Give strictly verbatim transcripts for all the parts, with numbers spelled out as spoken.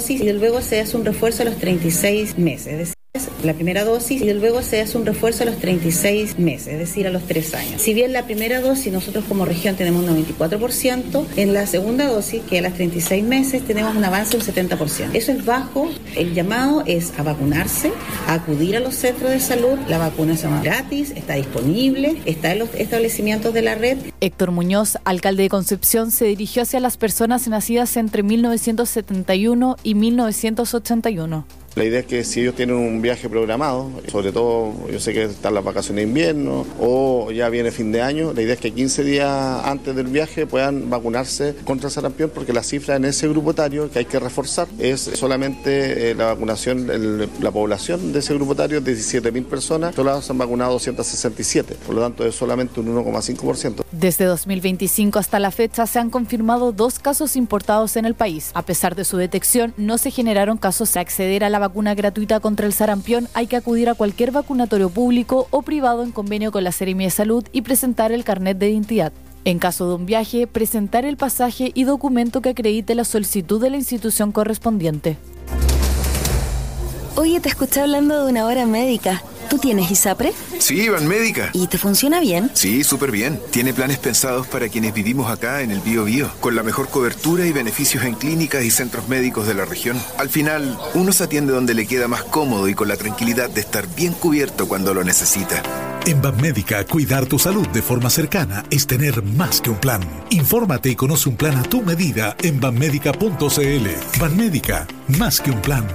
dosis y luego se hace un refuerzo a los treinta y seis meses, es decir, la primera dosis y luego se hace un refuerzo a los treinta y seis meses, es decir, a los tres años. Si bien la primera dosis nosotros como región tenemos un noventa y cuatro por ciento, en la segunda dosis, que a las treinta y seis meses, tenemos un avance de un setenta por ciento. Eso es bajo. El llamado es a vacunarse, a acudir a los centros de salud. La vacuna es gratis, está disponible, está en los establecimientos de la red. Héctor Muñoz, alcalde de Concepción, se dirigió hacia las personas nacidas entre mil novecientos setenta y uno y mil novecientos ochenta y uno. La idea es que si ellos tienen un viaje programado, sobre todo yo sé que están las vacaciones de invierno o ya viene fin de año, la idea es que quince días antes del viaje puedan vacunarse contra sarampión, porque la cifra en ese grupo etario que hay que reforzar es solamente eh, la vacunación, el, la población de ese grupo etario es diecisiete mil personas, todas se han vacunado doscientos sesenta y siete, por lo tanto es solamente un uno coma cinco por ciento. Desde dos mil veinticinco hasta la fecha se han confirmado dos casos importados en el país. A pesar de su detección, no se generaron casos. A acceder a la vacuna gratuita contra el sarampión hay que acudir a cualquier vacunatorio público o privado en convenio con la Seremi de Salud y presentar el carnet de identidad. En caso de un viaje, presentar el pasaje y documento que acredite la solicitud de la institución correspondiente. Oye, te escuché hablando de una hora médica. ¿Tú tienes ISAPRE? Sí, Banmédica. ¿Y te funciona bien? Sí, súper bien. Tiene planes pensados para quienes vivimos acá en el Biobío, con la mejor cobertura y beneficios en clínicas y centros médicos de la región. Al final, uno se atiende donde le queda más cómodo y con la tranquilidad de estar bien cubierto cuando lo necesita. En Banmédica, cuidar tu salud de forma cercana es tener más que un plan. Infórmate y conoce un plan a tu medida en banmédica punto c l. Banmédica, más que un plan.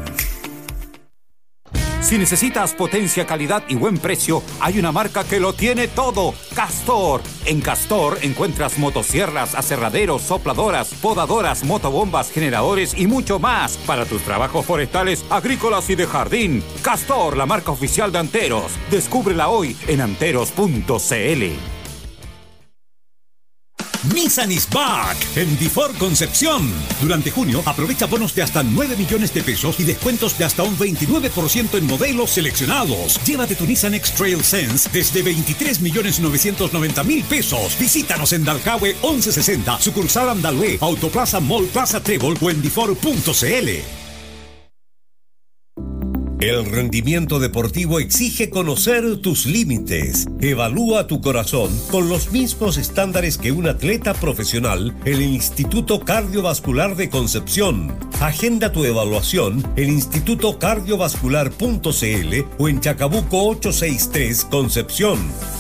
Si necesitas potencia, calidad y buen precio, hay una marca que lo tiene todo: Castor. En Castor encuentras motosierras, aserraderos, sopladoras, podadoras, motobombas, generadores y mucho más para tus trabajos forestales, agrícolas y de jardín. Castor, la marca oficial de Anteros. Descúbrela hoy en anteros punto c l. Nissan is back en Difor Concepción. Durante junio, aprovecha bonos de hasta nueve millones de pesos y descuentos de hasta un veintinueve por ciento en modelos seleccionados. Llévate tu Nissan X-Trail Sense desde veintitrés millones novecientos noventa mil pesos. Visítanos en Dalcahue once sesenta, sucursal Andalue, Autoplaza Mall Plaza Trébol o en difor punto c l. El rendimiento deportivo exige conocer tus límites. Evalúa tu corazón con los mismos estándares que un atleta profesional en el Instituto Cardiovascular de Concepción. Agenda tu evaluación en instituto cardiovascular punto c l o en Chacabuco ochocientos sesenta y tres, Concepción.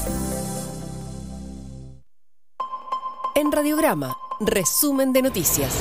En Radiograma, resumen de noticias.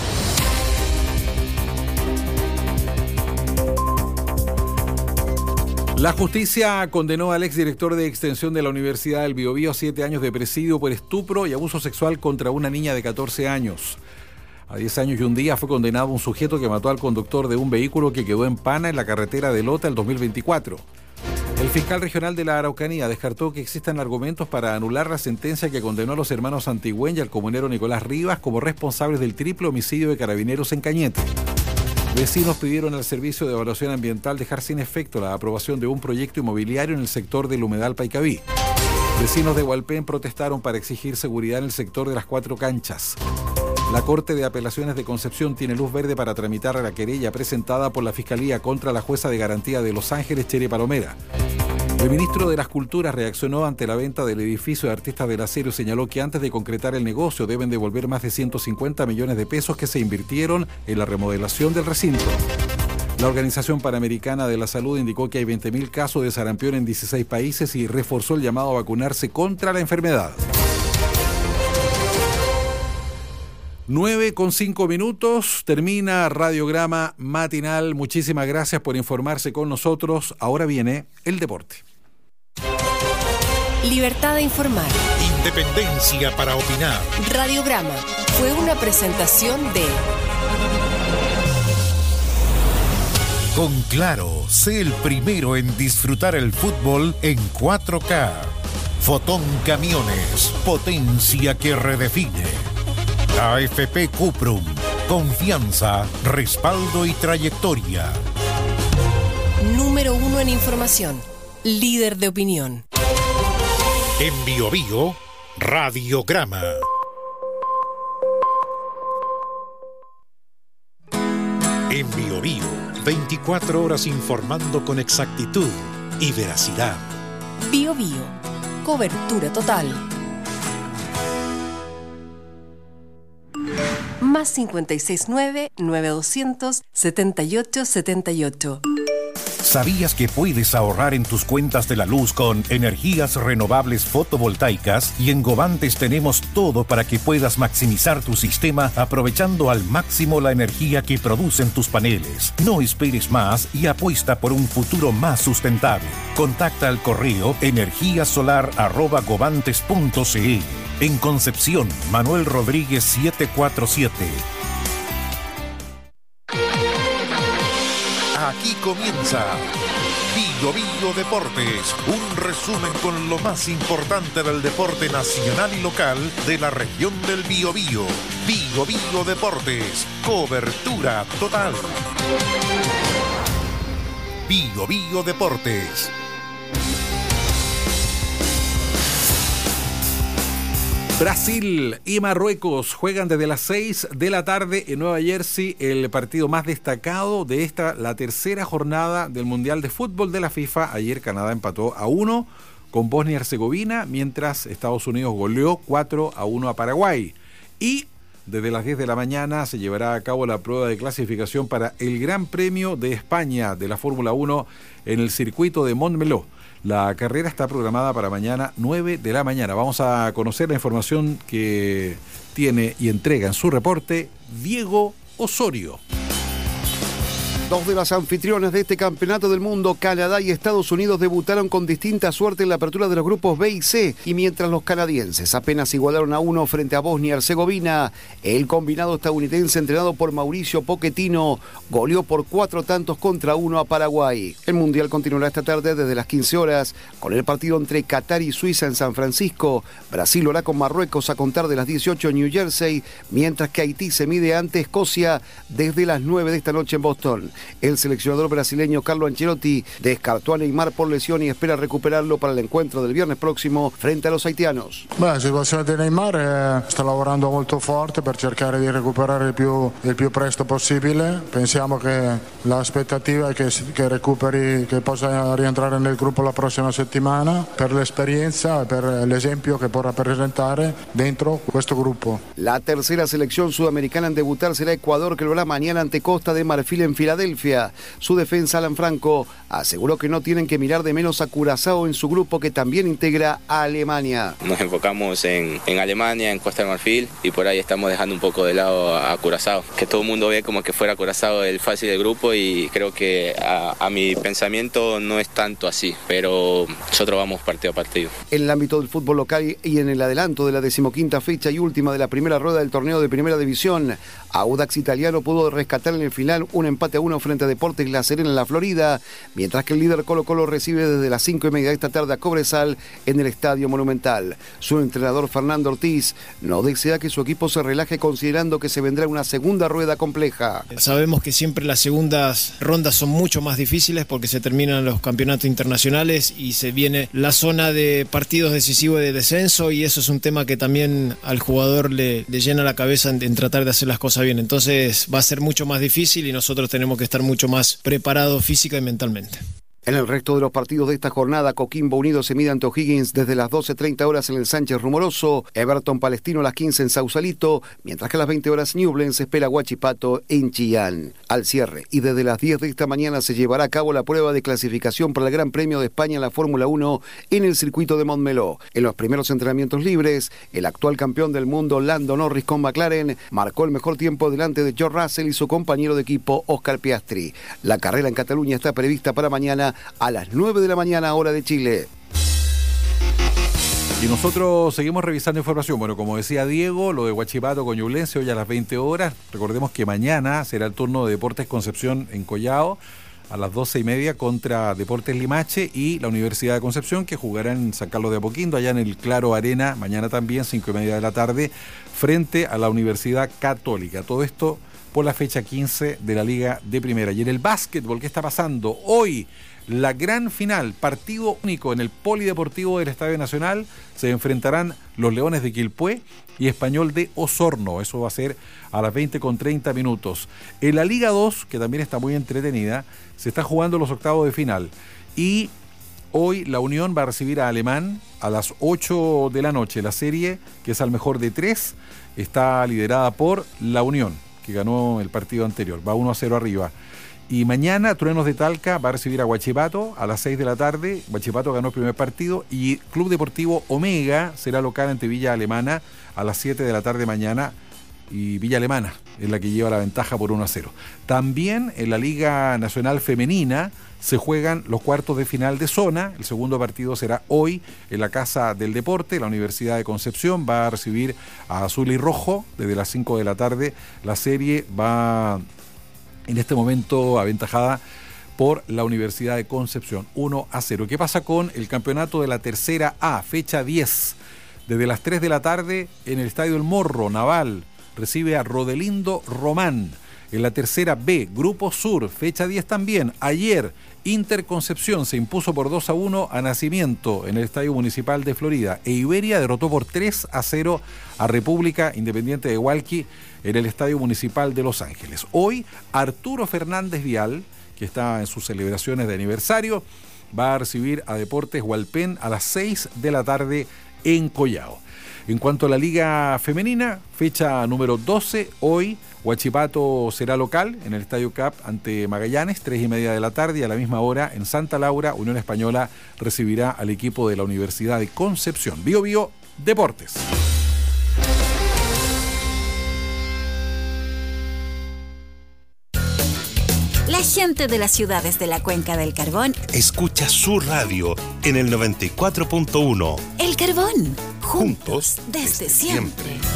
La justicia condenó al exdirector de extensión de la Universidad del Biobío a siete años de presidio por estupro y abuso sexual contra una niña de catorce años. A diez años y un día fue condenado un sujeto que mató al conductor de un vehículo que quedó en Pana en la carretera de Lota el dos mil veinticuatro. El fiscal regional de la Araucanía descartó que existan argumentos para anular la sentencia que condenó a los hermanos Antigüén y al comunero Nicolás Rivas como responsables del triple homicidio de carabineros en Cañete. Vecinos pidieron al Servicio de Evaluación Ambiental dejar sin efecto la aprobación de un proyecto inmobiliario en el sector del humedal Paicaví. Vecinos de Hualpén protestaron para exigir seguridad en el sector de las cuatro canchas. La Corte de Apelaciones de Concepción tiene luz verde para tramitar la querella presentada por la Fiscalía contra la jueza de garantía de Los Ángeles, Chere Palomera. El ministro de las Culturas reaccionó ante la venta del edificio de Artistas del Acero y señaló que antes de concretar el negocio deben devolver más de ciento cincuenta millones de pesos que se invirtieron en la remodelación del recinto. La Organización Panamericana de la Salud indicó que hay veinte mil casos de sarampión en dieciséis países y reforzó el llamado a vacunarse contra la enfermedad. nueve con cinco minutos, termina Radiograma Matinal. Muchísimas gracias por informarse con nosotros. Ahora viene el deporte. Libertad de informar. Independencia para opinar. Radiograma fue una presentación de... Con Claro, sé el primero en disfrutar el fútbol en cuatro K. Fotón Camiones, potencia que redefine. A F P Cuprum, confianza, respaldo y trayectoria. Número uno en información, líder de opinión. En Biobío, Radiograma. En Bio Bio, veinticuatro horas informando con exactitud y veracidad. Bio Bio, cobertura total. Más cincuenta y seis nueve, nueve doscientos, setenta y ocho setenta y ocho. ¿Sabías que puedes ahorrar en tus cuentas de la luz con energías renovables fotovoltaicas? Y en Govantes tenemos todo para que puedas maximizar tu sistema aprovechando al máximo la energía que producen tus paneles. No esperes más y apuesta por un futuro más sustentable. Contacta al correo energíasolar arroba govantes punto c l. En Concepción, Manuel Rodríguez setecientos cuarenta y siete. Aquí comienza Bio Bio Deportes, un resumen con lo más importante del deporte nacional y local de la región del Biobío. Bio Bio Deportes, cobertura total. Bio Bio Deportes. Brasil y Marruecos juegan desde las seis de la tarde en Nueva Jersey el partido más destacado de esta, la tercera jornada del Mundial de Fútbol de la FIFA. Ayer Canadá empató a uno con Bosnia y Herzegovina, mientras Estados Unidos goleó cuatro a uno a Paraguay. Y desde las diez de la mañana se llevará a cabo la prueba de clasificación para el Gran Premio de España de la Fórmula uno en el circuito de Montmeló. La carrera está programada para mañana nueve de la mañana. Vamos a conocer la información que tiene y entrega en su reporte Diego Osorio. Dos de las anfitriones de este campeonato del mundo, Canadá y Estados Unidos, debutaron con distinta suerte en la apertura de los grupos B y C, y mientras los canadienses apenas igualaron a uno frente a Bosnia y Herzegovina, el combinado estadounidense entrenado por Mauricio Pochettino goleó por cuatro tantos contra uno a Paraguay. El Mundial continuará esta tarde desde las quince horas con el partido entre Qatar y Suiza en San Francisco. Brasil lo hará con Marruecos a contar de las dieciocho en New Jersey, mientras que Haití se mide ante Escocia desde las nueve de esta noche en Boston. El seleccionador brasileño Carlo Ancelotti descartó a Neymar por lesión y espera recuperarlo para el encuentro del viernes próximo frente a los haitianos. Beh, la situazione di Neymar è, sta lavorando molto forte per cercare di recuperare il più, il più presto possibile. Pensiamo che l'aspettativa è che, che recuperi, che possa rientrare nel gruppo la prossima settimana per l'esperienza e per l'esempio che può rappresentare dentro questo gruppo. La tercera selección sudamericana en debutar será Ecuador, que lo hará mañana ante Costa de Marfil en Filadelfia. Su defensa, Alan Franco, aseguró que no tienen que mirar de menos a Curazao en su grupo, que también integra a Alemania. Nos enfocamos en, en Alemania, en Costa de Marfil, y por ahí estamos dejando un poco de lado a, a Curazao. Que todo el mundo ve como que fuera Curazao el fácil del grupo, y creo que a, a mi pensamiento no es tanto así, pero nosotros vamos partido a partido. En el ámbito del fútbol local y en el adelanto de la decimoquinta fecha y última de la primera rueda del torneo de Primera División, Audax Italiano pudo rescatar en el final un empate a uno frente a Deportes La Serena en la Florida, mientras que el líder Colo Colo recibe desde las cinco y media de esta tarde a Cobresal en el Estadio Monumental. Su entrenador Fernando Ortiz no desea que su equipo se relaje, considerando que se vendrá una segunda rueda compleja. Sabemos que siempre las segundas rondas son mucho más difíciles porque se terminan los campeonatos internacionales y se viene la zona de partidos decisivos de descenso, y eso es un tema que también al jugador le, le llena la cabeza en, en tratar de hacer las cosas bien. Entonces va a ser mucho más difícil y nosotros tenemos que estar mucho más preparados física y mentalmente. En el resto de los partidos de esta jornada, Coquimbo Unido se mide ante O'Higgins desde las doce treinta horas en el Sánchez Rumoroso, Everton Palestino a las quince en Sausalito, mientras que a las veinte horas Ñublense espera a Huachipato en Chillán. Al cierre, y desde las diez de esta mañana se llevará a cabo la prueba de clasificación para el Gran Premio de España en la Fórmula uno en el circuito de Montmeló. En los primeros entrenamientos libres, el actual campeón del mundo Lando Norris con McLaren marcó el mejor tiempo delante de George Russell y su compañero de equipo Oscar Piastri. La carrera en Cataluña está prevista para mañana a las nueve de la mañana, hora de Chile. Y nosotros seguimos revisando información. Bueno, como decía Diego, lo de Huachipato con Ñublense hoy a las veinte horas. Recordemos que mañana será el turno de Deportes Concepción en Collao a las doce y media contra Deportes Limache y la Universidad de Concepción, que jugará en San Carlos de Apoquindo, allá en el Claro Arena, mañana también, cinco y media de la tarde, frente a la Universidad Católica. Todo esto por la fecha quince de la Liga de Primera. Y en el básquetbol, ¿qué está pasando? Hoy, la gran final, partido único en el Polideportivo del Estadio Nacional. Se enfrentarán los Leones de Quilpué y Español de Osorno. Eso va a ser a las veinte con treinta minutos. En la Liga dos, que también está muy entretenida, se está jugando los octavos de final. Y hoy la Unión va a recibir a Alemán a las ocho de la noche. La serie, que es al mejor de tres, está liderada por la Unión, que ganó el partido anterior. Va uno a cero arriba. Y mañana Truenos de Talca va a recibir a Huachipato a las seis de la tarde. Huachipato ganó el primer partido. Y Club Deportivo Omega será local ante Villa Alemana a las siete de la tarde mañana. Y Villa Alemana es la que lleva la ventaja por uno a cero. También en la Liga Nacional Femenina se juegan los cuartos de final de zona. El segundo partido será hoy en la Casa del Deporte. La Universidad de Concepción va a recibir a Azul y Rojo desde las cinco de la tarde. La serie va en este momento aventajada por la Universidad de Concepción, uno a cero. ¿Qué pasa con el campeonato de la tercera A, fecha diez? Desde las tres de la tarde en el Estadio El Morro, Naval recibe a Rodelindo Román. En la tercera B, Grupo Sur, fecha diez también. Ayer, Inter Concepción se impuso por dos a uno a Nacimiento en el Estadio Municipal de Florida. E Iberia derrotó por tres a cero a República Independiente de Hualqui en el Estadio Municipal de Los Ángeles. Hoy, Arturo Fernández Vial, que está en sus celebraciones de aniversario, va a recibir a Deportes Hualpén a las seis de la tarde en Collao. En cuanto a la Liga Femenina, fecha número doce, hoy Huachipato será local en el Estadio Cap ante Magallanes, tres y media de la tarde, y a la misma hora en Santa Laura, Unión Española recibirá al equipo de la Universidad de Concepción. Bio Bio Deportes. La gente de las ciudades de la Cuenca del Carbón escucha su radio en el noventa y cuatro punto uno. El Carbón, juntos, juntos desde, desde siempre. siempre.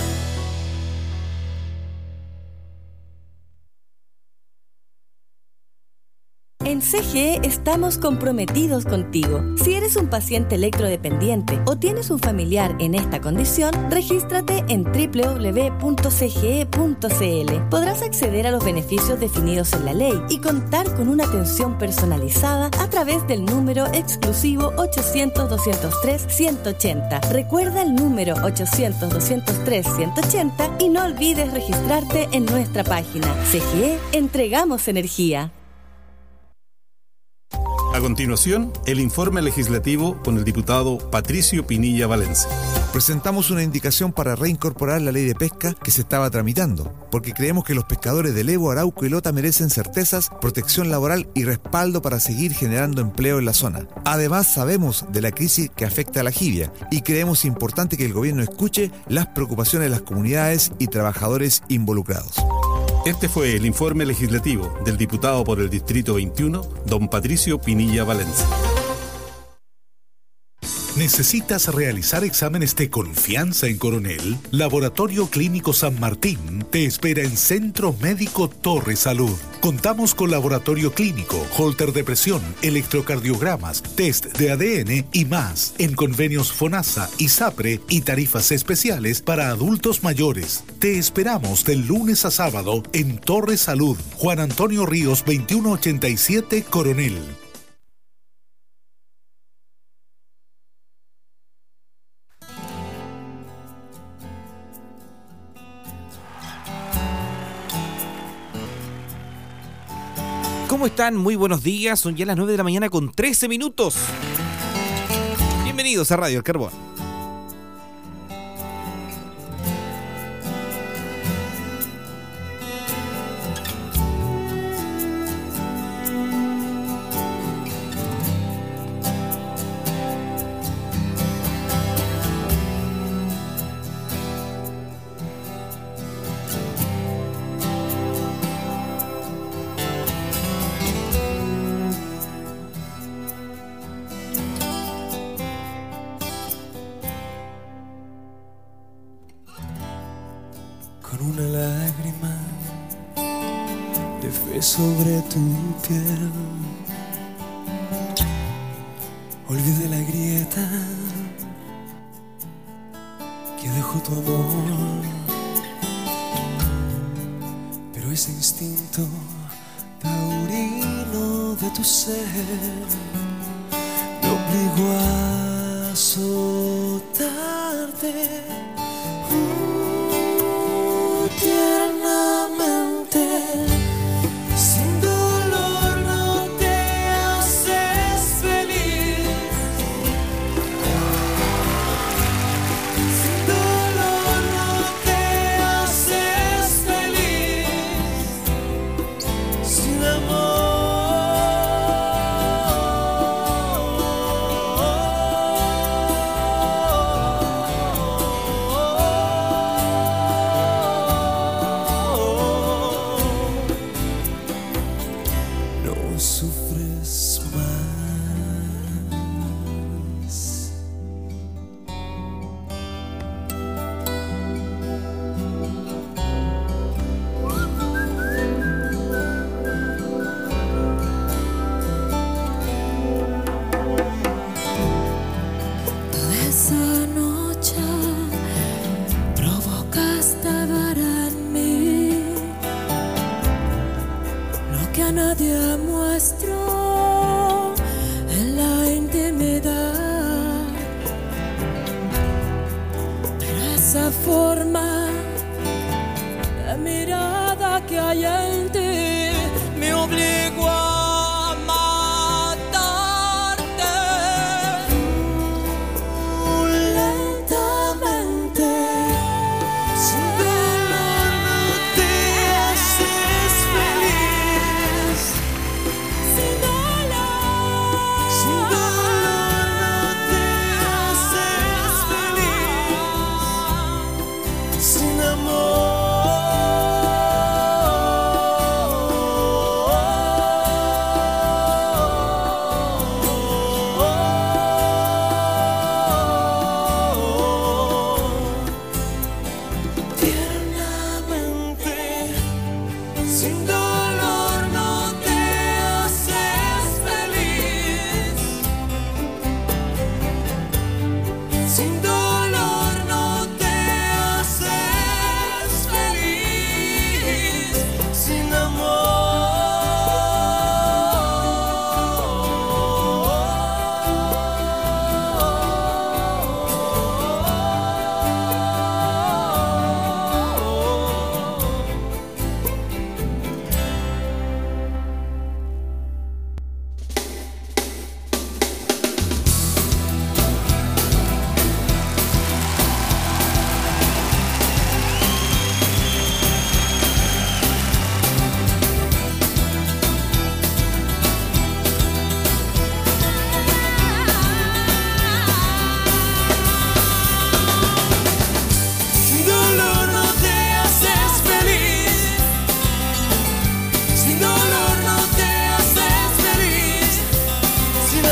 En C G E estamos comprometidos contigo. Si eres un paciente electrodependiente o tienes un familiar en esta condición, regístrate en doble u doble u doble u punto c g e punto c l. Podrás acceder a los beneficios definidos en la ley y contar con una atención personalizada a través del número exclusivo ochocientos, doscientos tres, ciento ochenta. Recuerda el número ochocientos, doscientos tres, ciento ochenta y no olvides registrarte en nuestra página. C G E, entregamos energía. A continuación, el informe legislativo con el diputado Patricio Pinilla Valencia. Presentamos una indicación para reincorporar la ley de pesca que se estaba tramitando, porque creemos que los pescadores del Evo, Arauco y Lota merecen certezas, protección laboral y respaldo para seguir generando empleo en la zona. Además, sabemos de la crisis que afecta a la jibia y creemos importante que el gobierno escuche las preocupaciones de las comunidades y trabajadores involucrados. Este fue el informe legislativo del diputado por el Distrito veintiuno, don Patricio Pinilla Valencia. ¿Necesitas realizar exámenes de confianza en Coronel? Laboratorio Clínico San Martín te espera en Centro Médico Torre Salud. Contamos con laboratorio clínico, holter de presión, electrocardiogramas, test de A D N y más. En convenios FONASA, ISAPRE y tarifas especiales para adultos mayores. Te esperamos del lunes a sábado en Torre Salud. Juan Antonio Ríos veintiuno ochenta y siete, Coronel. ¿Cómo están? Muy buenos días, son ya las nueve de la mañana con trece minutos. Bienvenidos a Radio El Carbón. Sobre tu piel, olvidé la grieta que dejó tu amor, pero ese instinto taurino de tu ser me obligó a azotarte uh, tiernamente. Sin dolor no te haces feliz. Sin dolor no te haces feliz. Sin amor. Nadie muestro en la intimidad, pero esa forma de mirada que hay en ti me obligó a matarte uh, lentamente. Sin dolor no te haces feliz. Sin dolor, sin dolor no te haces feliz. Sin amor. Tiernamente, sin dolor no te haces feliz. Sin dolor no te haces feliz. Sin Sin dolor no te haces feliz. Sin dolor no te haces feliz. Sin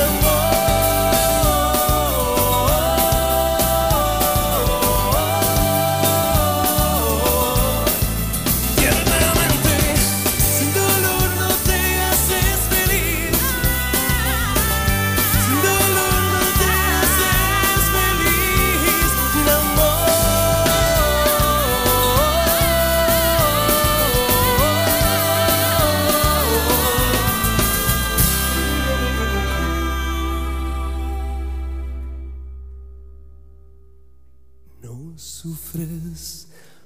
amor. Tiernamente, sin dolor no te haces feliz. Sin dolor no te haces feliz. Sin no sufres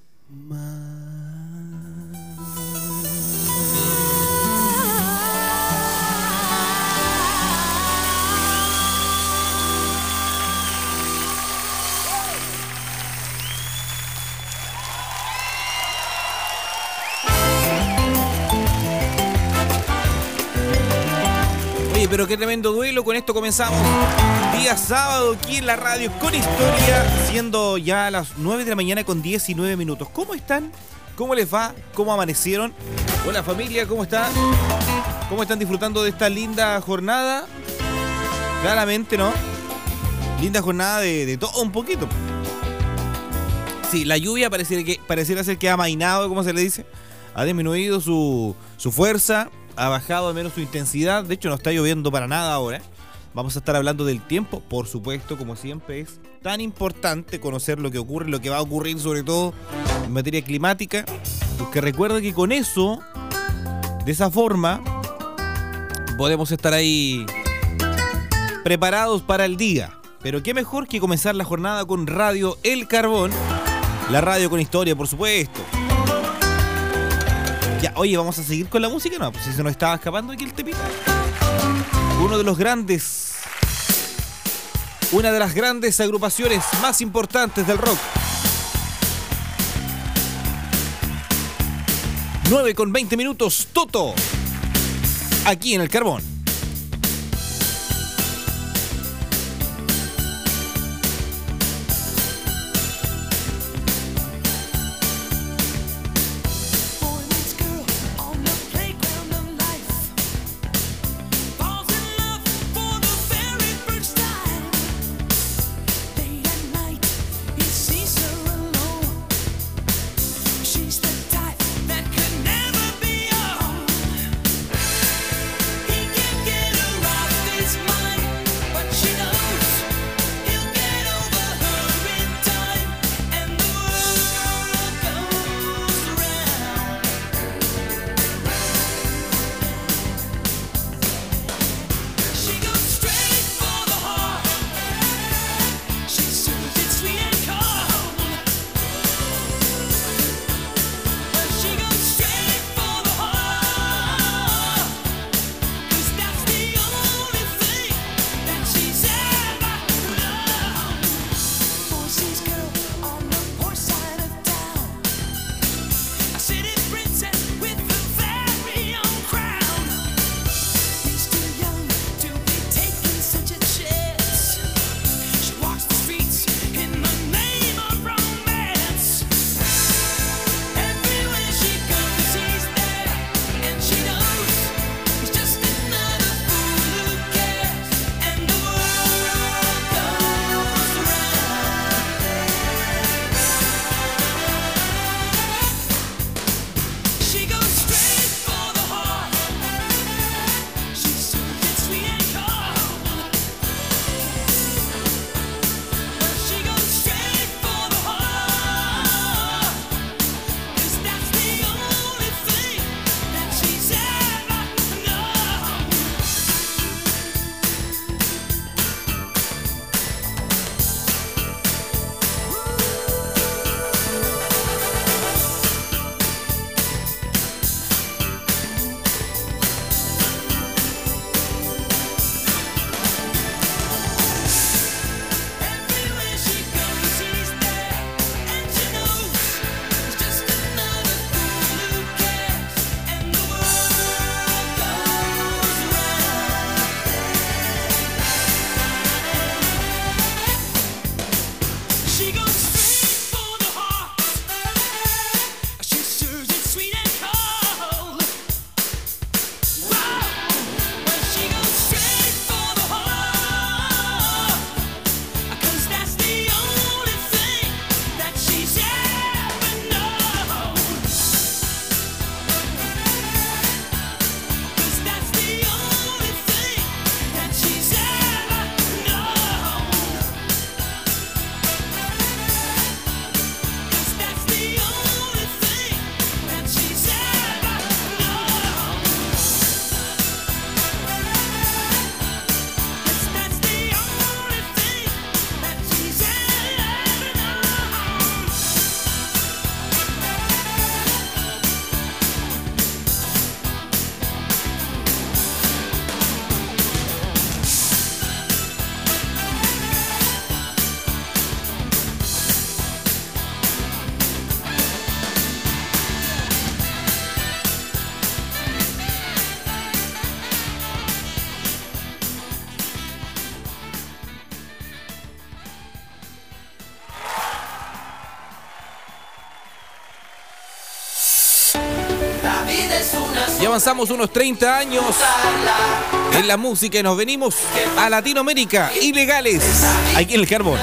Oye, pero qué tremendo duelo. Con esto comenzamos día sábado aquí en la radio con historia, siendo ya las nueve de la mañana con diecinueve minutos. ¿Cómo están? ¿Cómo les va? ¿Cómo amanecieron? Hola familia, ¿cómo están? ¿Cómo están disfrutando de esta linda jornada? Claramente, ¿no? Linda jornada de, de todo un poquito. Sí, la lluvia pareciera, que, pareciera ser que ha amainado, como se le dice. Ha disminuido su, su fuerza, ha bajado al menos su intensidad. De hecho, no está lloviendo para nada ahora. Vamos a estar hablando del tiempo, por supuesto, como siempre es tan importante conocer lo que ocurre, lo que va a ocurrir sobre todo en materia climática, porque recuerda que con eso, de esa forma, podemos estar ahí preparados para el día. Pero qué mejor que comenzar la jornada con Radio El Carbón, la radio con historia, por supuesto. Ya, oye, ¿vamos a seguir con la música? No, pues si se nos estaba escapando aquí el temita. Uno de los grandes, una de las grandes agrupaciones más importantes del rock. nueve con veinte minutos, Toto, aquí en El Carbón. Y avanzamos unos treinta años en la música y nos venimos a Latinoamérica, Ilegales, aquí en El Carbón.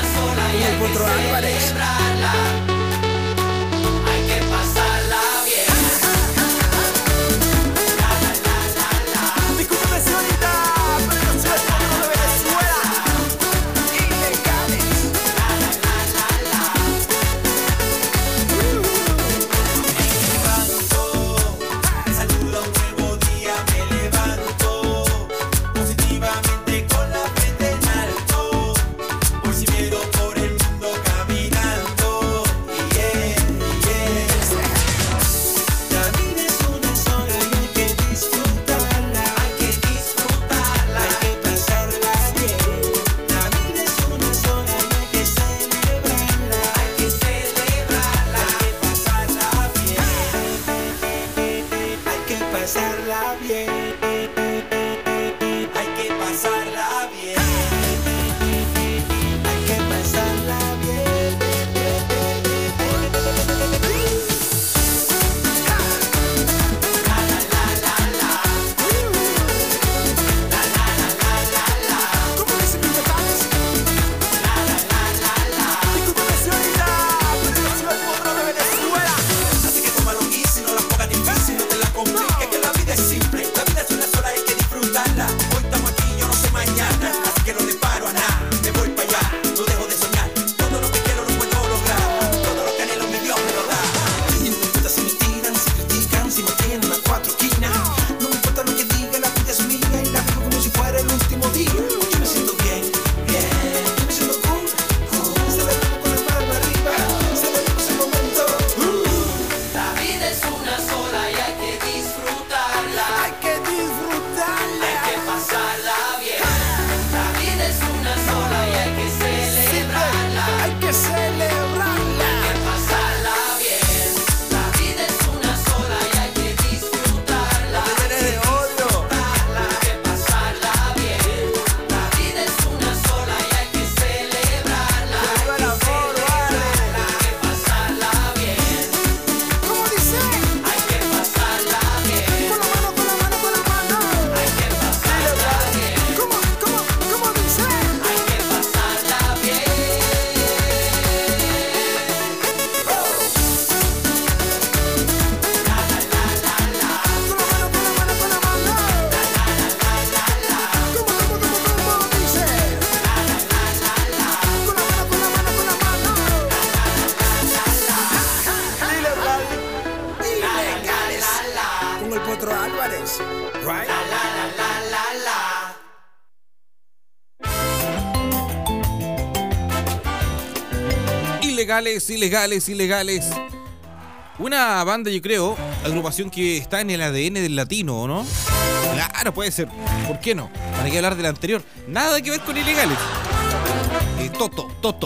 Ilegales, ilegales, ilegales. Una banda, yo creo, agrupación que está en el A D N del latino, ¿no? Claro, puede ser. ¿Por qué no? ¿Para qué hablar del anterior? Nada que ver con Ilegales. Eh, Toto, Toto.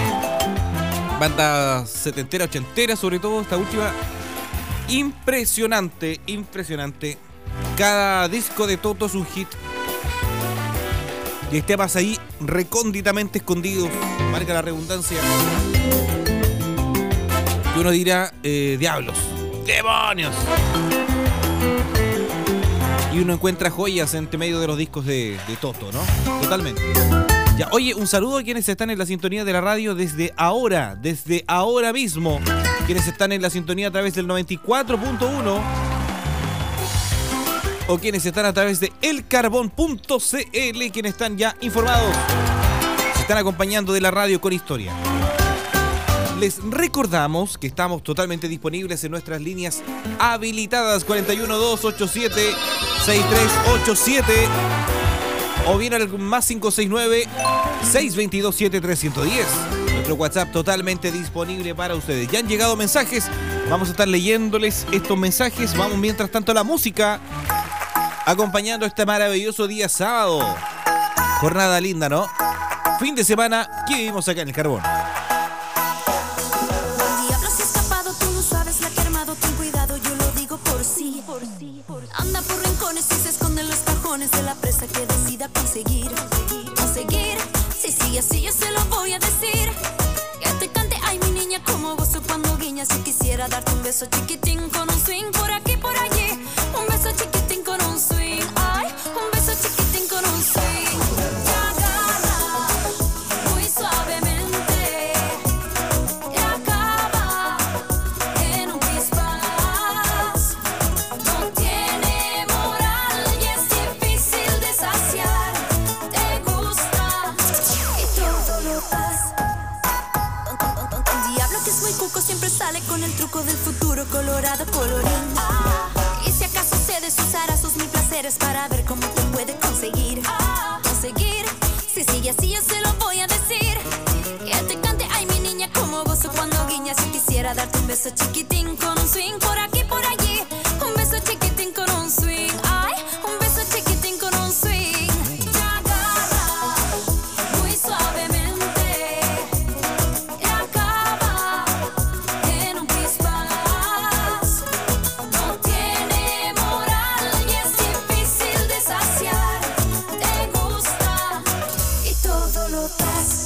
Banda setentera, ochentera, sobre todo esta última. Impresionante, impresionante. Cada disco de Toto es un hit. Y temas ahí recónditamente escondidos, marca la redundancia. Y uno dirá, eh, diablos, demonios. Y uno encuentra joyas entre medio de los discos de, de Toto, ¿no? Totalmente. Ya, oye, un saludo a quienes están en la sintonía de la radio desde ahora, desde ahora mismo. Quienes están en la sintonía a través del noventa y cuatro punto uno. O quienes están a través de elcarbón punto cl, quienes están ya informados. Se están acompañando de la radio con historia. Les recordamos que estamos totalmente disponibles en nuestras líneas habilitadas cuarenta y uno, doscientos ochenta y siete, sesenta y tres ochenta y siete o bien al más cinco seis nueve, seiscientos veintidós, setenta y tres ciento diez. Nuestro WhatsApp totalmente disponible para ustedes. Ya han llegado mensajes, vamos a estar leyéndoles estos mensajes. Vamos mientras tanto a la música, acompañando este maravilloso día sábado. Jornada linda, ¿no? Fin de semana que vivimos acá en el Carbón. Anda por rincones y se esconde en los cajones de la presa que decida conseguir, conseguir. Si sigue así yo se lo voy a decir. Que te cante, ay mi niña, como gozo cuando guiñas. Si quisiera darte un beso chiquitín con un swing por aquí, por allí. Un beso chiquitín con un swing, ay, un beso chiquitín con un swing. Te agarra muy suavemente y acaba en un pispás. No tiene moral y es difícil de saciar. Te gusta y todo lo das. Un diablo que es muy cuco siempre sale con el truco del futuro colorado colorín. Ah, y si acaso se desusará sus mil placeres para ver cómo te puede conseguir. Ah, conseguir. Si sigue así yo se lo voy a decir. Que te cante, ay mi niña, como gozo cuando guiñas. Si quisiera darte un beso chiquitín con un swing por aquí, por allí. Un beso chiquitín con un swing, ay, un beso chiquitín con un swing. Te agarra muy suavemente y acaba en un pispás. No tiene moral y es difícil de saciar. Te gusta y todo lo das.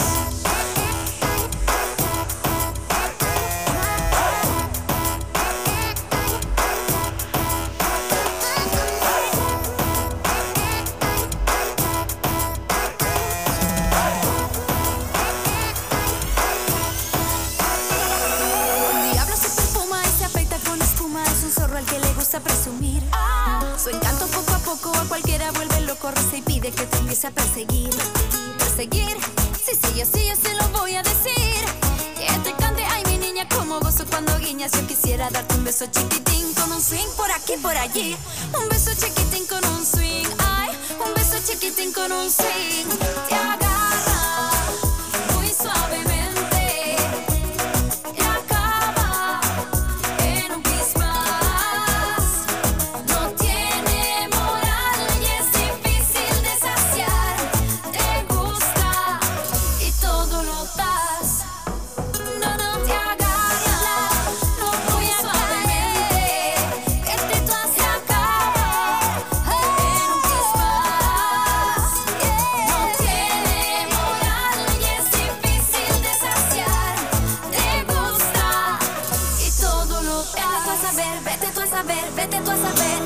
El diablo se perfuma y se afeita con espuma. Es un zorro al que le gusta presumir. Su encanto poco a poco a cualquiera vuelve loco. Roza y pide que te empiece a perseguir. Perseguir. Si sigue así yo se lo voy a decir. Que te cante, ay mi niña, como gozo cuando guiñas. Yo quisiera darte un beso chiquitín con un swing por aquí, por allí. Un beso chiquitín con un swing, ay, un beso chiquitín con un swing. Te agarra muy suavemente y acaba en un pispás. No tiene moral y es difícil de saciar. Te gusta y todo lo das. No, no te agarra, no muy suavemente. Este tú se acaba en un pispás. No tiene moral y es difícil de saciar. Te gusta y todo lo das. Vete tú a saber, vete tú a saber, vete tú a saber.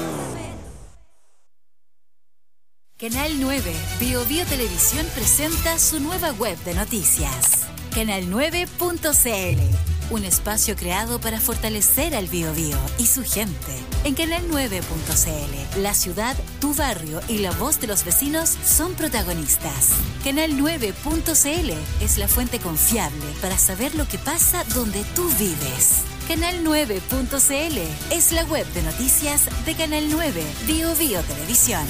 Canal nueve, Bio Bio Televisión presenta su nueva web de noticias. canal nueve punto cl, un espacio creado para fortalecer al Bio Bio y su gente. En canal nueve punto cl, la ciudad, tu barrio y la voz de los vecinos son protagonistas. canal nueve punto cl es la fuente confiable para saber lo que pasa donde tú vives. canal nueve punto cl es la web de noticias de Canal nueve, Bio Bio Televisión.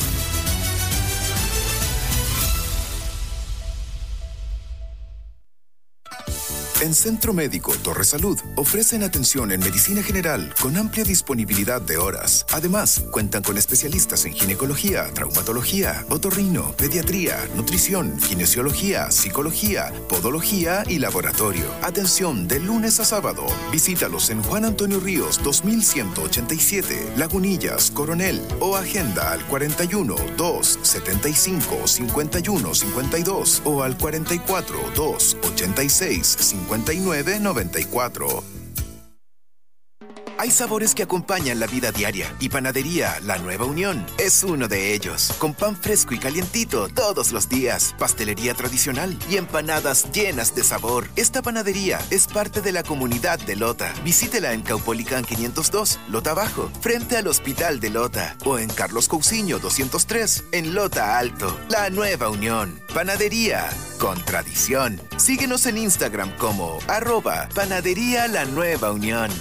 En Centro Médico Torre Salud ofrecen atención en medicina general con amplia disponibilidad de horas. Además, cuentan con especialistas en ginecología, traumatología, otorrino, pediatría, nutrición, kinesiología, psicología, podología y laboratorio. Atención de lunes a sábado. Visítalos en Juan Antonio Ríos dos mil ciento ochenta y siete, Lagunillas, Coronel, o agenda al cuarenta y uno, dos, setenta y cinco, cincuenta y uno, cincuenta y dos o al cuarenta y cuatro, dos, ochenta y seis, cincuenta y nueve, noventa y cuatro. Hay sabores que acompañan la vida diaria y Panadería La Nueva Unión es uno de ellos. Con pan fresco y calientito todos los días, pastelería tradicional y empanadas llenas de sabor. Esta panadería es parte de la comunidad de Lota. Visítela en Caupolicán quinientos dos, Lota Bajo, frente al Hospital de Lota, o en Carlos Cousiño doscientos tres, en Lota Alto. La Nueva Unión. Panadería con tradición. Síguenos en Instagram como arroba Panadería La Nueva Unión.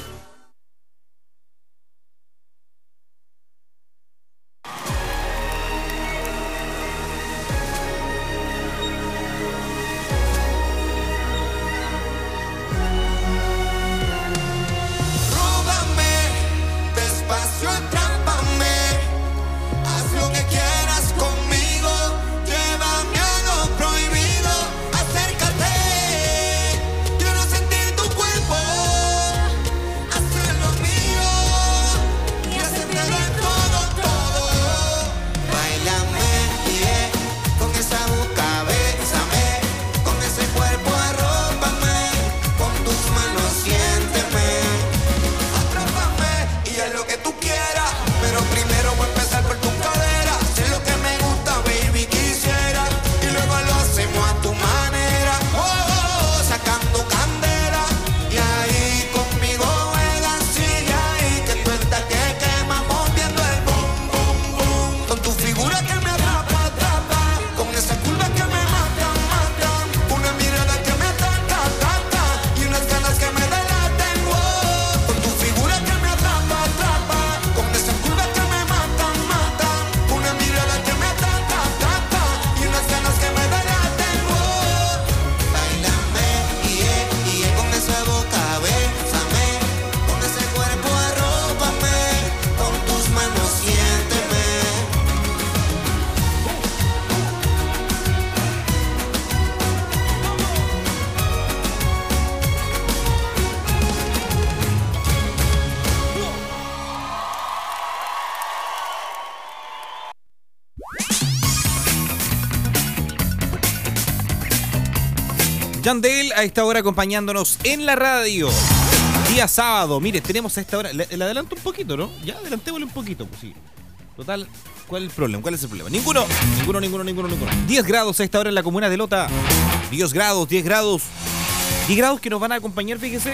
Yandel a esta hora acompañándonos en la radio. Día sábado, mire, tenemos a esta hora. Le, le adelanto un poquito, ¿no? Ya, adelantémosle un poquito, pues sí. Total, ¿cuál es el problema? ¿Cuál es el problema? Ninguno, ninguno, ninguno, ninguno, ninguno. diez grados a esta hora en la comuna de Lota. diez grados, diez grados. diez grados que nos van a acompañar, fíjese,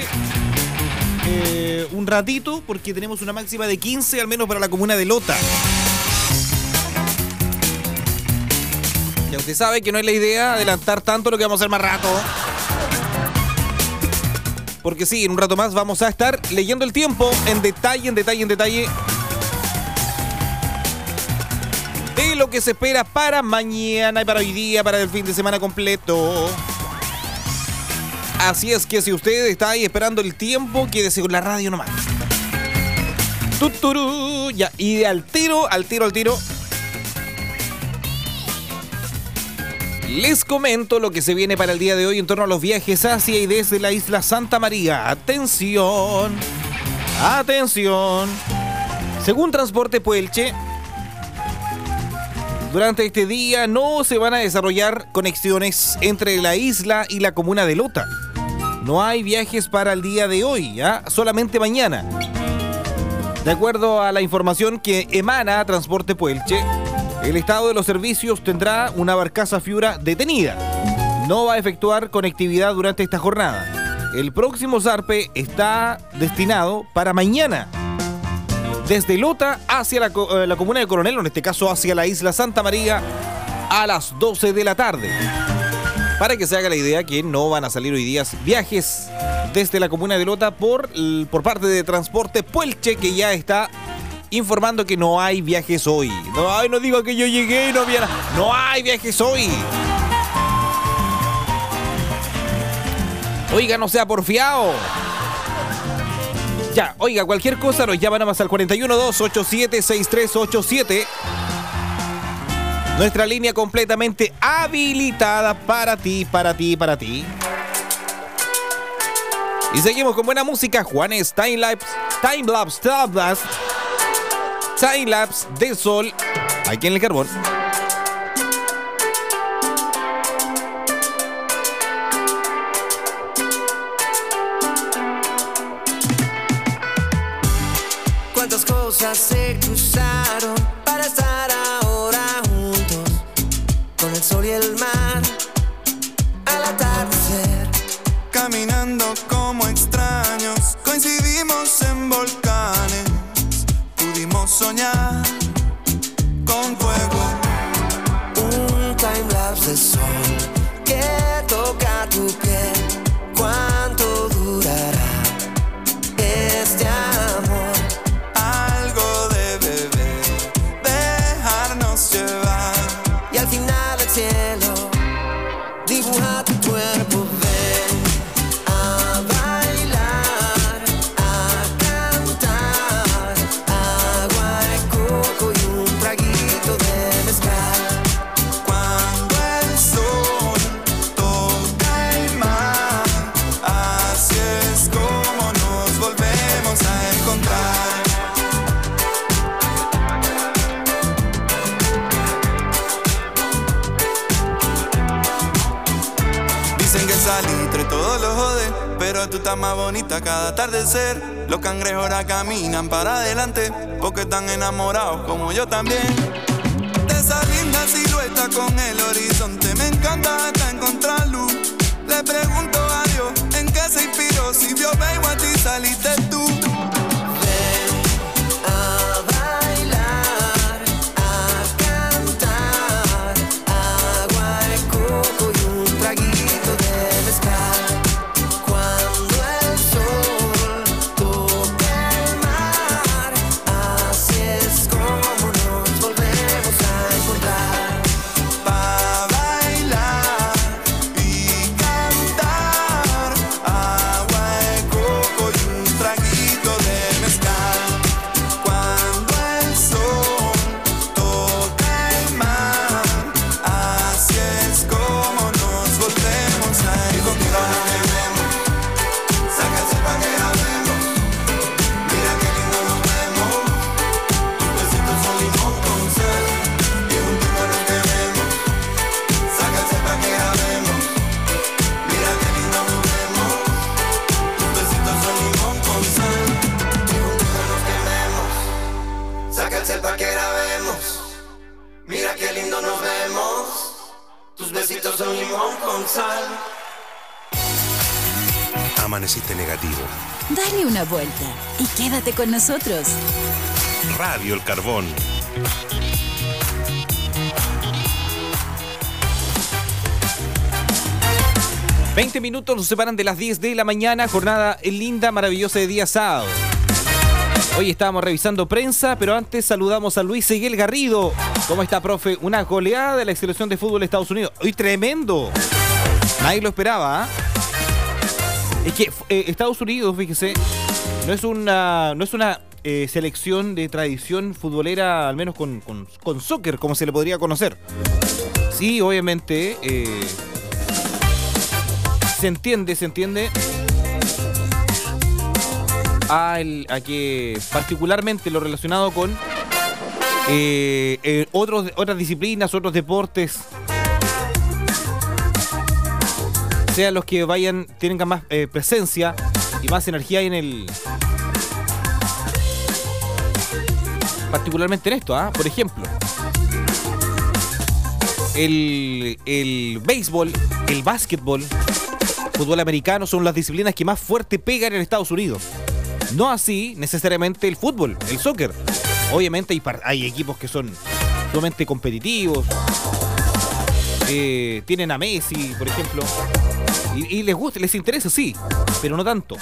eh, un ratito, porque tenemos una máxima de quince, al menos para la comuna de Lota. Ya usted sabe que no es la idea adelantar tanto lo que vamos a hacer más rato. Porque sí, en un rato más vamos a estar leyendo el tiempo en detalle, en detalle, en detalle. De lo que se espera para mañana y para hoy día, para el fin de semana completo. Así es que si usted está ahí esperando el tiempo, quédese con la radio nomás. Tuturú, ya, y de al tiro, al tiro, al tiro. Les comento lo que se viene para el día de hoy en torno a los viajes hacia y desde la isla Santa María. Atención, atención. Según Transporte Puelche, durante este día no se van a desarrollar conexiones entre la isla y la comuna de Lota. No hay viajes para el día de hoy, ¿eh? Solamente mañana. De acuerdo a la información que emana Transporte Puelche, el estado de los servicios tendrá una barcaza Fiura detenida. No va a efectuar conectividad durante esta jornada. El próximo zarpe está destinado para mañana, desde Lota hacia la, eh, la comuna de Coronel, en este caso hacia la isla Santa María, a las doce de la tarde. Para que se haga la idea que no van a salir hoy día viajes desde la comuna de Lota por, por parte de Transporte Puelche, que ya está informando que no hay viajes hoy. No, ay, no digo que yo llegué y no había nada. No hay viajes hoy. Oiga, no sea porfiado. Ya, oiga, cualquier cosa nos llama nada más al cuatro uno dos, ocho siete seis tres ocho siete. Nuestra línea completamente habilitada para ti, para ti, para ti. Y seguimos con buena música. Juanes, Timelapse, Timelapse, Timelapse, Timelapse de Sol, aquí en el Carbón. Cuántas cosas se cruzaron para estar ahora juntos, con el sol y el mar al atardecer. Caminando como extraños, coincidimos en volcanes, pudimos soñar con fuego. Un timelapse de sol que toca tu piel. ¿Cuánto durará este amor? Algo debe dejarnos llevar. Y al final del cielo dibuja tu cuerpo. Ven a bailar, a cantar. Agua de coco y un traguito de mezcal. Cuando el sol toca el mar, así es como nos volvemos a encontrar. Dicen que el salitre todo lo jode, pero tú estás más bonita cada atardecer. Los cangrejos ahora caminan para adelante, porque están enamorados como yo también. De esa linda silueta con el horizonte, me encanta hasta encontrar luz. Le pregunto a Dios en qué se inspiró, si vio Baywatch a ti saliste tú. A bailar, a cantar. Agua de coco y un traguito de mezcal. Cuando el sol toca el mar, así es como nos volvemos a encontrar. Pa' bailar y cantar. Agua de coco y un traguito de mezcal. Cuando el sol toca el mar, así es como nos volvemos a encontrar. Sácase pa' que la vemos. Mira qué lindo nos vemos. Tus besitos son limón con sal, y juntos nos queremos. Sácase pa' que la vemos. Mira qué lindo nos vemos. Tus besitos son limón con sal, y juntos nos queremos. Sácate pa' que la vemos. Mira qué lindo nos vemos. Tus besitos son limón con sal. Amaneciste negativo. Dale una vuelta y quédate con nosotros. Radio El Carbón. veinte minutos nos separan de las diez de la mañana, jornada linda, maravillosa de día sábado. Hoy estábamos revisando prensa, pero antes saludamos a Luis Seguel Garrido. ¿Cómo está, profe? Una goleada de la selección de fútbol de Estados Unidos. ¡Uy, tremendo! Nadie lo esperaba, ¿ah? Es que eh, Estados Unidos, fíjese, no es una, no es una eh, selección de tradición futbolera, al menos con, con, con soccer, como se le podría conocer. Sí, obviamente, eh, se entiende, se entiende a, el, a que particularmente lo relacionado con eh, eh, otros, otras disciplinas, otros deportes, sean los que vayan, tengan más eh, presencia y más energía en el... Particularmente en esto, ¿ah? Por ejemplo, el, el béisbol, el básquetbol, fútbol americano son las disciplinas que más fuerte pegan en Estados Unidos. No así necesariamente el fútbol, el soccer. Obviamente hay, hay equipos que son sumamente competitivos. Eh, tienen a Messi, por ejemplo. Y, y les gusta, les interesa, sí, pero no tanto.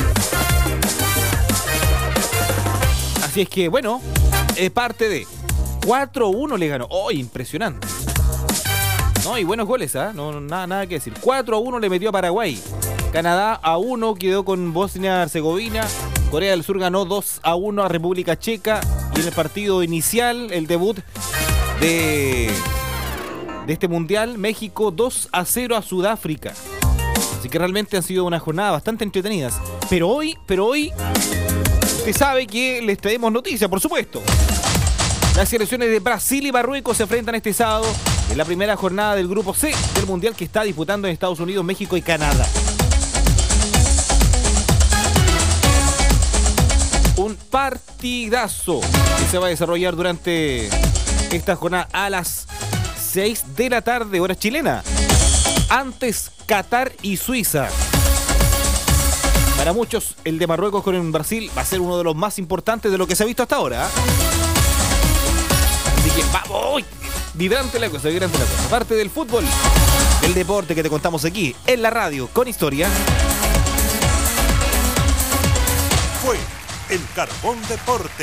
Así es que, bueno, es parte de cuatro uno le ganó. ¡Oh, impresionante! No, y buenos goles, ¿ah? ¿eh? No, no, nada, nada que decir. cuatro a uno le metió a Paraguay. Canadá a uno quedó con Bosnia-Herzegovina. Corea del Sur ganó dos a uno a República Checa. Y en el partido inicial, el debut de, de este mundial, México dos a cero a Sudáfrica. Así que realmente han sido unas jornadas bastante entretenidas. Pero hoy, pero hoy, usted sabe que les traemos noticias, por supuesto. Las selecciones de Brasil y Marruecos se enfrentan este sábado en la primera jornada del Grupo C del Mundial que está disputando en Estados Unidos, México y Canadá. Un partidazo que se va a desarrollar durante esta jornada a las seis de la tarde, hora chilena. Antes, Qatar y Suiza. Para muchos, el de Marruecos con el Brasil va a ser uno de los más importantes de lo que se ha visto hasta ahora. Así que vamos, vibrante la cosa, vibrante la cosa. Parte del fútbol, del deporte que te contamos aquí en la radio con historia. Fue el Carbón Deporte.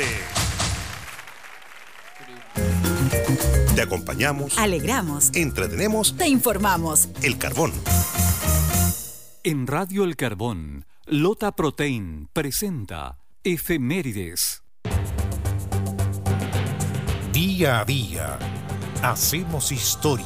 Te acompañamos, alegramos, entretenemos, te informamos. El Carbón. En Radio El Carbón, Lota Protein presenta Efemérides. Día a día, hacemos historia.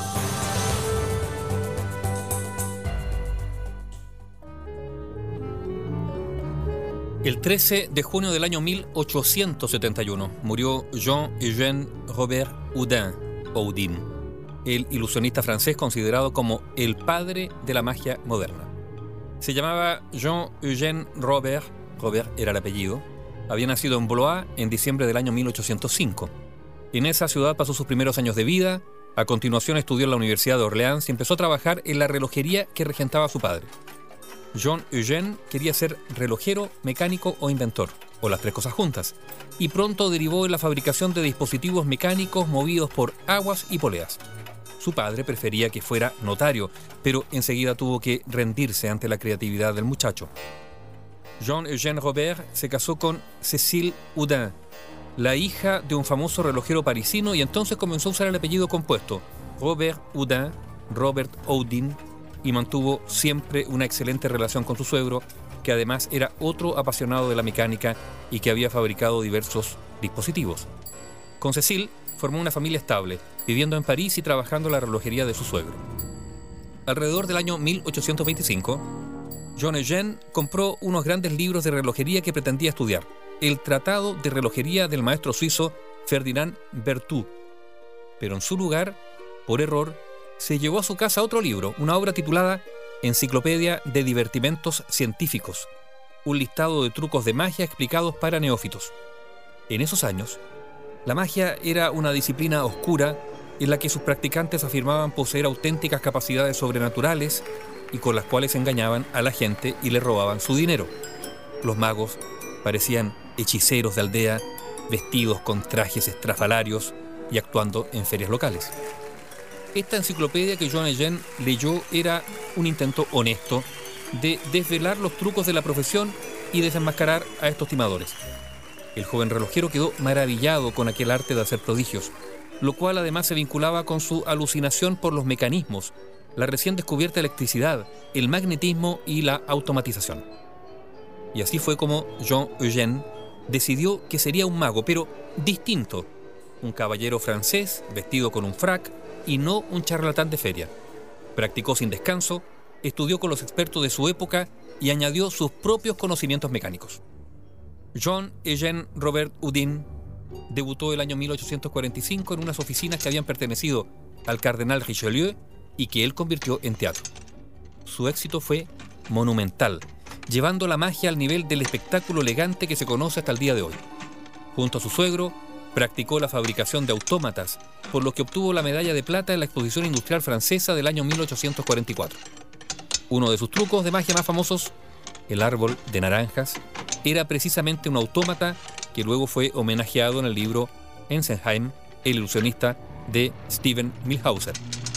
El trece de junio del año mil ochocientos setenta y uno murió Jean-Eugène Robert Houdin, Houdin, el ilusionista francés considerado como el padre de la magia moderna. Se llamaba Jean-Eugène Robert, Robert era el apellido, había nacido en Blois en diciembre del año mil ochocientos cinco. En esa ciudad pasó sus primeros años de vida, a continuación estudió en la Universidad de Orleans y empezó a trabajar en la relojería que regentaba su padre. Jean-Eugène quería ser relojero, mecánico o inventor, o las tres cosas juntas, y pronto derivó en la fabricación de dispositivos mecánicos movidos por aguas y poleas. Su padre prefería que fuera notario, pero enseguida tuvo que rendirse ante la creatividad del muchacho. Jean-Eugène Robert se casó con Cécile Houdin, la hija de un famoso relojero parisino, y entonces comenzó a usar el apellido compuesto, Robert Houdin, Robert Houdin, y mantuvo siempre una excelente relación con su suegro, que además era otro apasionado de la mecánica y que había fabricado diversos dispositivos. Con Cécile formó una familia estable, viviendo en París y trabajando en la relojería de su suegro. Alrededor del año mil ochocientos veinticinco, Jean-Eugène compró unos grandes libros de relojería que pretendía estudiar, el Tratado de Relojería del maestro suizo Ferdinand Berthoud. Pero en su lugar, por error, se llevó a su casa otro libro, una obra titulada Enciclopedia de Divertimentos Científicos, un listado de trucos de magia explicados para neófitos. En esos años, la magia era una disciplina oscura en la que sus practicantes afirmaban poseer auténticas capacidades sobrenaturales y con las cuales engañaban a la gente y le robaban su dinero. Los magos parecían hechiceros de aldea, vestidos con trajes estrafalarios y actuando en ferias locales. Esta enciclopedia que Jean-Eugène leyó era un intento honesto de desvelar los trucos de la profesión y desenmascarar a estos timadores. El joven relojero quedó maravillado con aquel arte de hacer prodigios, lo cual además se vinculaba con su alucinación por los mecanismos, la recién descubierta electricidad, el magnetismo y la automatización. Y así fue como Jean-Eugène decidió que sería un mago, pero distinto, un caballero francés vestido con un frac y no un charlatán de feria. Practicó sin descanso, estudió con los expertos de su época y añadió sus propios conocimientos mecánicos. Jean-Eugène Robert Houdin debutó el año mil ochocientos cuarenta y cinco en unas oficinas que habían pertenecido al cardenal Richelieu y que él convirtió en teatro. Su éxito fue monumental, llevando la magia al nivel del espectáculo elegante que se conoce hasta el día de hoy. Junto a su suegro, practicó la fabricación de autómatas, por lo que obtuvo la medalla de plata en la Exposición Industrial Francesa del año mil ochocientos cuarenta y cuatro. Uno de sus trucos de magia más famosos, el árbol de naranjas, era precisamente un autómata que luego fue homenajeado en el libro Ensenheim, el ilusionista de Steven Milhauser.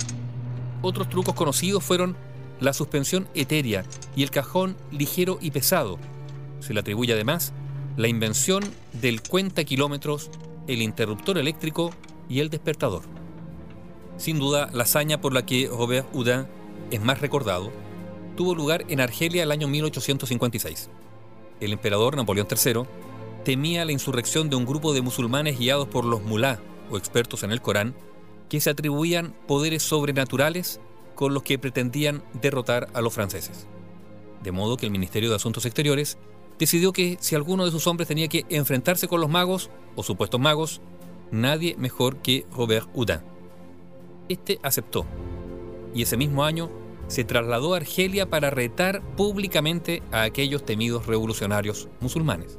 Otros trucos conocidos fueron la suspensión etérea y el cajón ligero y pesado. Se le atribuye además la invención del cuentakilómetros, el interruptor eléctrico y el despertador. Sin duda, la hazaña por la que Robert Houdin es más recordado tuvo lugar en Argelia el año mil ochocientos cincuenta y seis. El emperador Napoleón tercero temía la insurrección de un grupo de musulmanes guiados por los mulá, o expertos en el Corán, que se atribuían poderes sobrenaturales con los que pretendían derrotar a los franceses. De modo que el Ministerio de Asuntos Exteriores decidió que si alguno de sus hombres tenía que enfrentarse con los magos, o supuestos magos, nadie mejor que Robert Houdin. Este aceptó, y ese mismo año se trasladó a Argelia para retar públicamente a aquellos temidos revolucionarios musulmanes.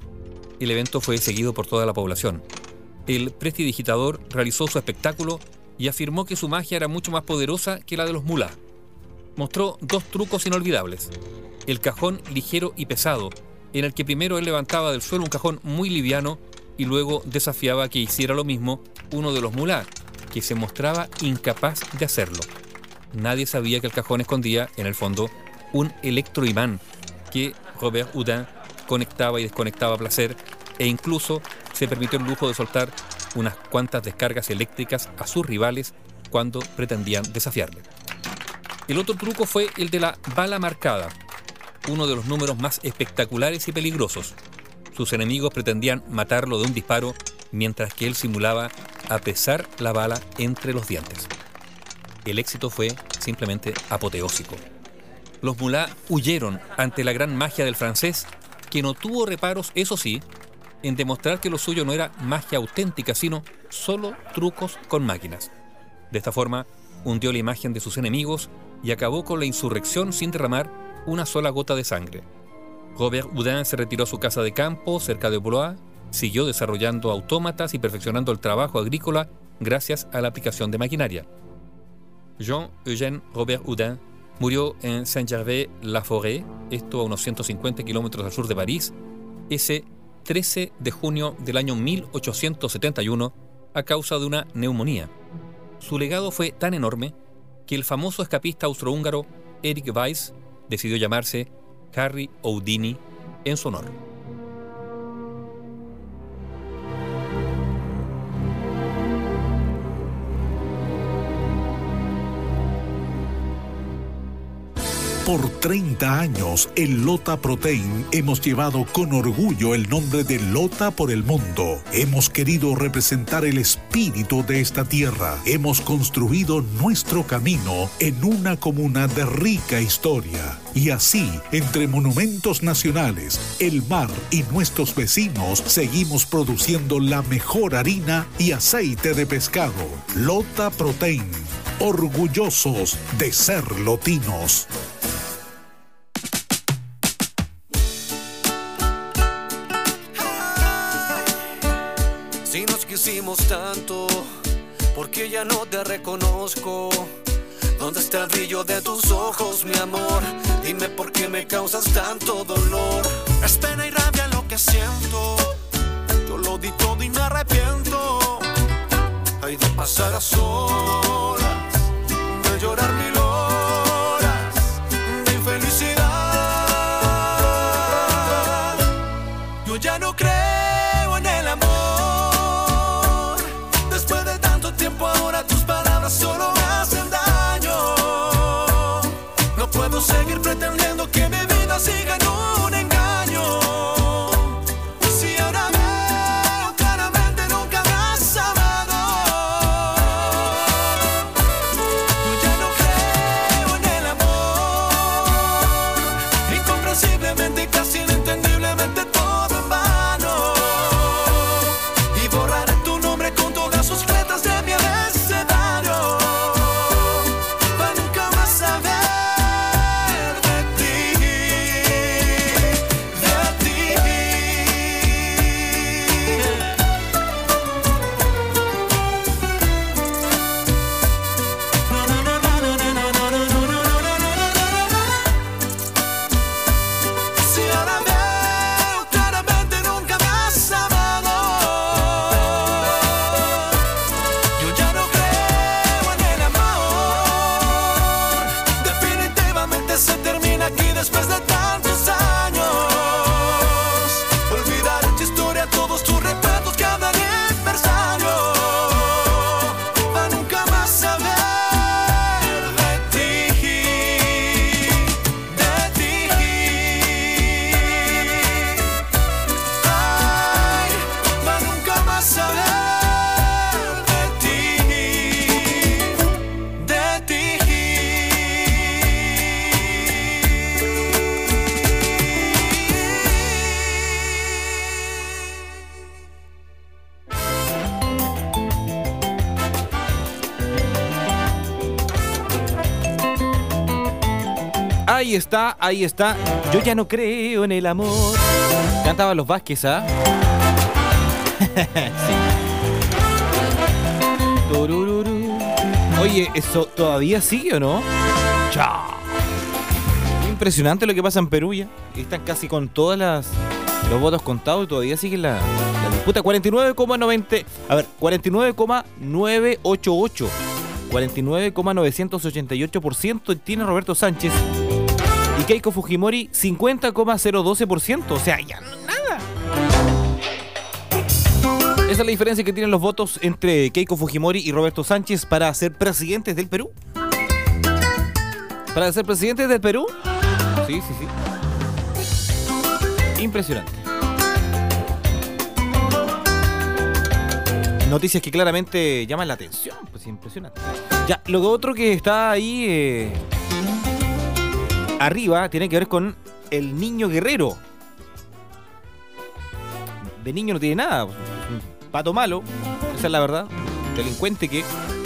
El evento fue seguido por toda la población. El prestidigitador realizó su espectáculo y afirmó que su magia era mucho más poderosa que la de los mulá. Mostró dos trucos inolvidables: el cajón ligero y pesado, en el que primero él levantaba del suelo un cajón muy liviano y luego desafiaba a que hiciera lo mismo uno de los mulá, que se mostraba incapaz de hacerlo. Nadie sabía que el cajón escondía, en el fondo, un electroimán que Robert Houdin conectaba y desconectaba a placer, e incluso se permitió el lujo de soltar unas cuantas descargas eléctricas a sus rivales cuando pretendían desafiarle. El otro truco fue el de la bala marcada, uno de los números más espectaculares y peligrosos. Sus enemigos pretendían matarlo de un disparo, mientras que él simulaba apesar la bala entre los dientes. El éxito fue simplemente apoteósico. Los mulá huyeron ante la gran magia del francés, que no tuvo reparos, eso sí, en demostrar que lo suyo no era magia auténtica, sino solo trucos con máquinas. De esta forma, hundió la imagen de sus enemigos y acabó con la insurrección sin derramar una sola gota de sangre. Robert Houdin se retiró a su casa de campo, cerca de Blois, siguió desarrollando autómatas y perfeccionando el trabajo agrícola gracias a la aplicación de maquinaria. Jean-Eugène Robert Houdin murió en Saint-Gervais-la-Forêt, esto a unos ciento cincuenta kilómetros al sur de París, ese trece de junio del año mil ochocientos setenta y uno, a causa de una neumonía. Su legado fue tan enorme que el famoso escapista austrohúngaro Erich Weiss decidió llamarse Harry Houdini en su honor. Por treinta años, en Lota Protein hemos llevado con orgullo el nombre de Lota por el mundo. Hemos querido representar el espíritu de esta tierra. Hemos construido nuestro camino en una comuna de rica historia. Y así, entre monumentos nacionales, el mar y nuestros vecinos, seguimos produciendo la mejor harina y aceite de pescado. Lota Protein, orgullosos de ser lotinos. Si nos quisimos tanto, porque ya no te reconozco. ¿Dónde está el brillo de tus ojos, mi amor? Dime por qué me causas tanto dolor. Es pena y rabia lo que siento. Yo lo di todo y me arrepiento. Hay de pasar a solas, de llorar mil horas de infelicidad. Yo ya no creo en el amor. Después de tanto tiempo ahora tus palabras solo me hacen daño. No puedo seguir pretendiendo que mi vida siga en un engaño. Si ahora veo claramente nunca me has amado. Ahí está, ahí está. Yo ya no creo en el amor. Cantaban los Vázquez, ¿ah? Sí. Turururu. Oye, ¿eso todavía sigue o no? Chao. Impresionante lo que pasa en Perú ya. Están casi con todas las los votos contados y todavía sigue la, la disputa. cuarenta y nueve coma noventa. A ver, cuarenta y nueve coma novecientos ochenta y ocho. cuarenta y nueve coma novecientos ochenta y ocho por ciento tiene Roberto Sánchez. Y Keiko Fujimori cincuenta coma cero doce por ciento. O sea, ya nada. Esa es la diferencia que tienen los votos entre Keiko Fujimori y Roberto Sánchez para ser presidentes del Perú. ¿Para ser presidentes del Perú? Sí, sí, sí. Impresionante. Noticias que claramente llaman la atención. Pues impresionante. Ya, lo otro que está ahí eh, arriba tiene que ver con el niño guerrero. De niño no tiene nada. Un pato malo, esa es la verdad. Delincuente que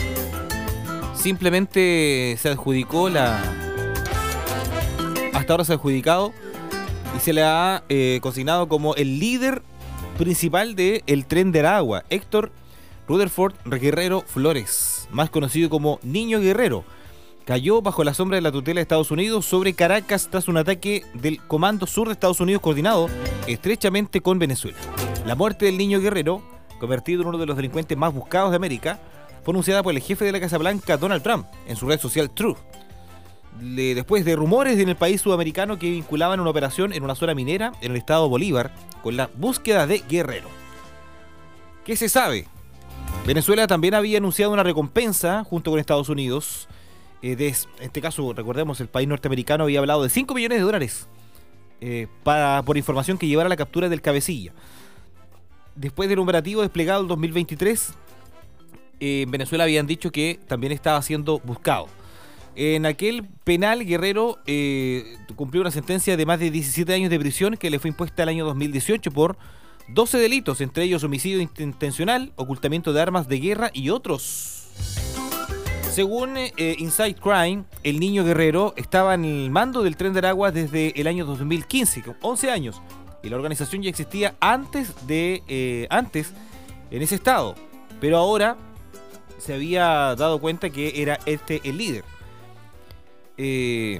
simplemente se adjudicó la... Hasta ahora se ha adjudicado y se le ha eh, consignado como el líder principal del Tren de Aragua, Héctor Rutherford Guerrero Flores, más conocido como Niño Guerrero. Cayó bajo la sombra de la tutela de Estados Unidos sobre Caracas tras un ataque del Comando Sur de Estados Unidos coordinado estrechamente con Venezuela. La muerte del Niño Guerrero, convertido en uno de los delincuentes más buscados de América, fue anunciada por el jefe de la Casa Blanca, Donald Trump, en su red social Truth. Le, después de rumores en el país sudamericano que vinculaban una operación en una zona minera en el estado Bolívar con la búsqueda de Guerrero. ¿Qué se sabe? Venezuela también había anunciado una recompensa junto con Estados Unidos. Eh, de, en este caso, recordemos, el país norteamericano había hablado de cinco millones de dólares eh, para, por información que llevara a la captura del cabecilla. Después del operativo desplegado en dos mil veintitrés, eh, en Venezuela habían dicho que también estaba siendo buscado. En aquel penal, Guerrero eh, cumplió una sentencia de más de diecisiete años de prisión que le fue impuesta el año dos mil dieciocho por doce delitos, entre ellos homicidio intencional, ocultamiento de armas de guerra y otros. Según eh, Inside Crime, el Niño Guerrero estaba en el mando del Tren de Aragua desde el año dos mil quince, con once años, y la organización ya existía antes de eh, antes en ese estado, pero ahora se había dado cuenta que era este el líder. Eh,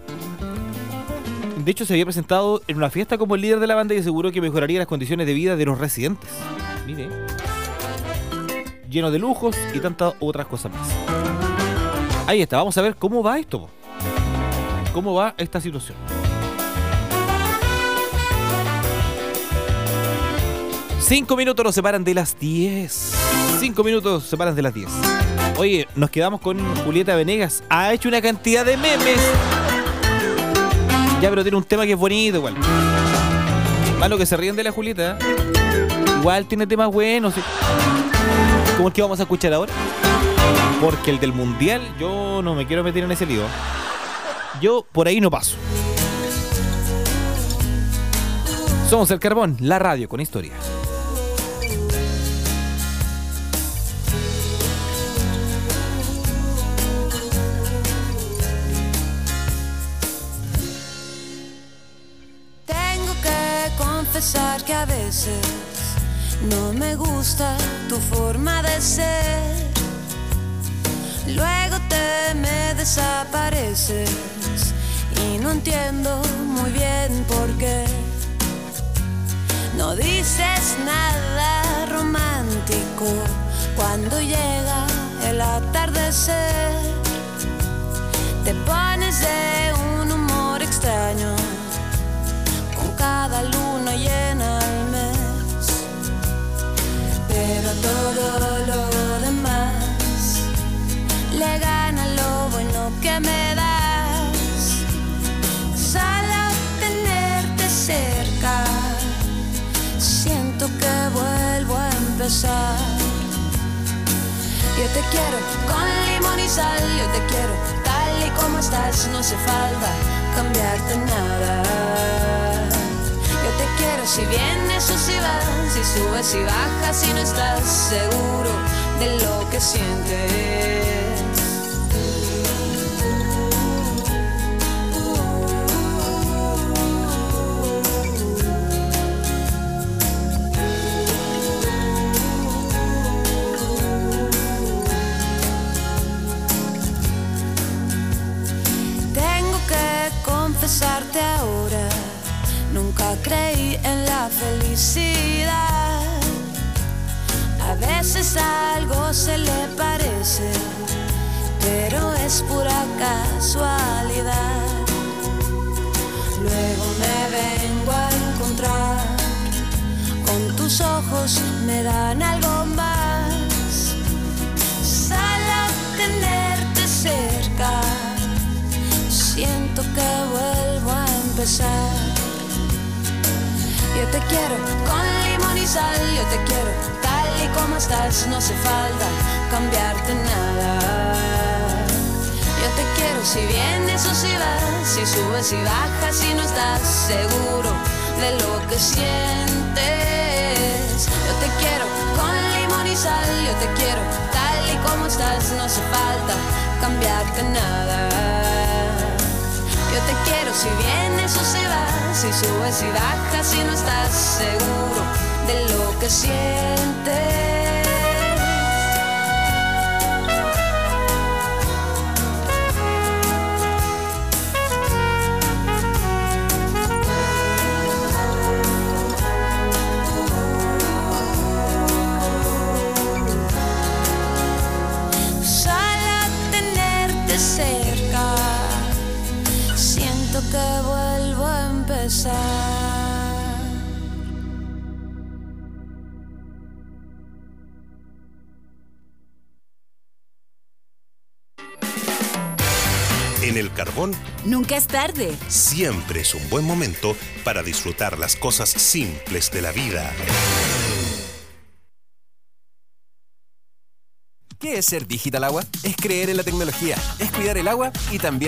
de hecho, se había presentado en una fiesta como el líder de la banda y aseguró que mejoraría las condiciones de vida de los residentes. Mire, lleno de lujos y tantas otras cosas más. Ahí está, vamos a ver cómo va esto. ¿Cómo va esta situación? Cinco minutos nos separan de las diez. Cinco minutos nos separan de las diez. Oye, nos quedamos con Julieta Venegas. Ha hecho una cantidad de memes. Ya, pero tiene un tema que es bonito igual. Malo que se ríen de la Julieta. Igual tiene temas buenos. ¿Cómo es que vamos a escuchar ahora? Porque el del mundial, yo no me quiero meter en ese lío. Yo por ahí no paso. Somos El Carbón, la radio con historia. Que a veces no me gusta tu forma de ser. Luego te me desapareces y no entiendo muy bien por qué. No dices nada romántico cuando llega el atardecer. Te pones de un humor extraño cada luna llena al mes, pero todo lo demás le gana lo bueno que me das. Solo tenerte cerca, siento que vuelvo a empezar. Yo te quiero con limón y sal, yo te quiero tal y como estás, no hace falta cambiarte nada. Yo te quiero si vienes o si vas, si subes y bajas, si no estás seguro de lo que sientes. felicidad. A veces algo se le parece, pero es pura casualidad. Luego me vengo a encontrar con tus ojos, me dan algo más. Sal a tenerte cerca, siento que vuelvo a empezar. Yo te quiero con limón y sal, yo te quiero tal y como estás, no hace falta cambiarte nada. Yo te quiero si vienes o si vas, si subes y bajas, si no estás seguro de lo que sientes. Yo te quiero con limón y sal, yo te quiero tal y como estás, no hace falta cambiarte nada. Yo te quiero si vienes o si vas, si subes y bajas, si no estás seguro de lo que sientes. Cerca, siento que vuelvo a empezar. En El Carbón, nunca es tarde. Siempre es un buen momento para disfrutar las cosas simples de la vida. ¿Qué es ser Digital Agua? Es creer en la tecnología, es cuidar el agua y también